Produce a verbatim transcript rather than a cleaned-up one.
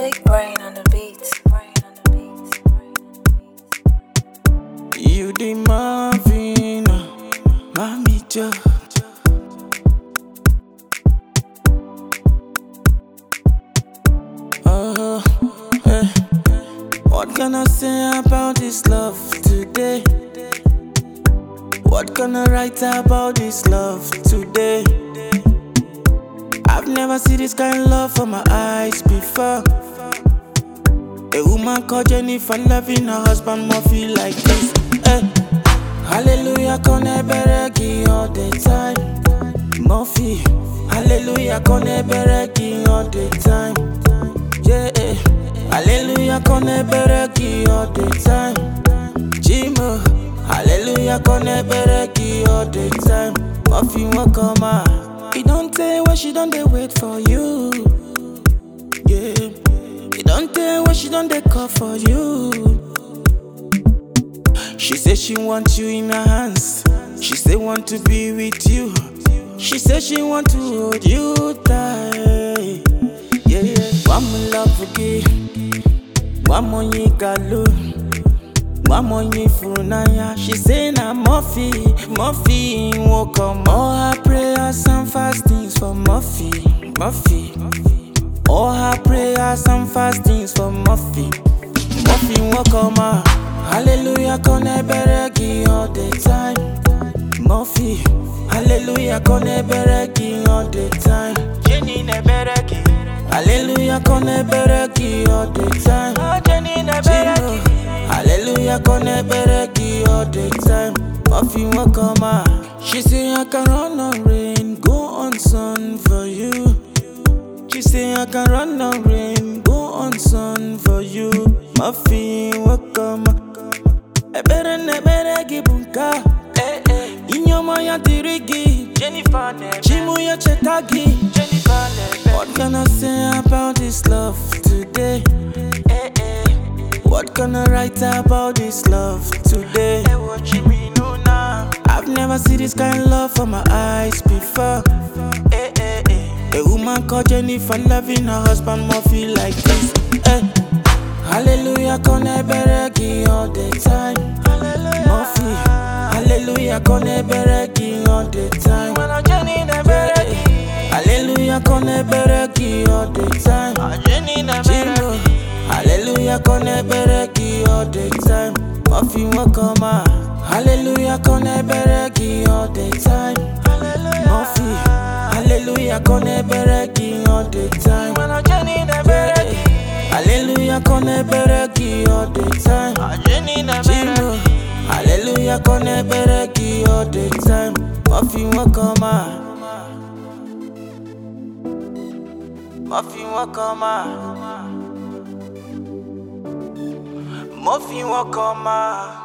Big brain on the beats. You the Marvin, Mami Jo. Oh, eh. What can I say about this love today? What can I write about this love today? I've never seen this kind of love from my eyes before. A woman called Jennifer loving her husband Murphy like this. Eh. Hallelujah, konebereki all the time. Murphy, hallelujah, konebereki all the time. Yeah, eh. Hallelujah, konebereki all the time. Jimo, hallelujah, konebereki all the time. Murphy won't come out. He don't tell when she don't they wait for you. Yeah, he don't tell when she don't they call for you. She say she want you in her hands. She say want to be with you. She say she want to hold you tight. Yeah, yeah. One more love again. One more you galu. One more you funaya. She say na Murphy, Murphy won't come. All her prayers and fastings for Murphy, Murphy. All her prayers and fastings for Murphy, Murphy won't come out. Hallelujah, konebereki all the time. Murphy, hallelujah, konebereki all the time. Jenny nebereki. Hallelujah, konebereki all the time. Oh, Jenny nebereki. Hallelujah, konebereki all the time. Murphy won't come out. She say I can run on rain, go on sun for you. She say I can run on rain, go on sun for you. Murphy won't come out. Ebere nebere gibunka, eh eh. Inyoma ya dirigi, Jennifer nebe. Chimu ya chetagi, Jennifer nebe. What can I say about this love today? Eh eh. What can I write about this love today? Eh what you mean now? I've never seen this kind of love from my eyes before. Eh eh eh. A woman called Jennifer loving her husband Murphy like this. Eh. Hallelujah, konebereki all the time. Hallelujah. Murphy, hallelujah, konebereki all the time. Yeah. Hallelujah, konebereki all the time. Jimo, hallelujah, konebereki all the time. Murphy won't come out. Hallelujah, konebereki all the time. Murphy, hallelujah, konebereki all the time. Yeah. Hallelujah, konebereki all the time. Jimo, hallelujah, konebereki all the time. Murphy won't come out. Murphy won't come out. Murphy won't come out.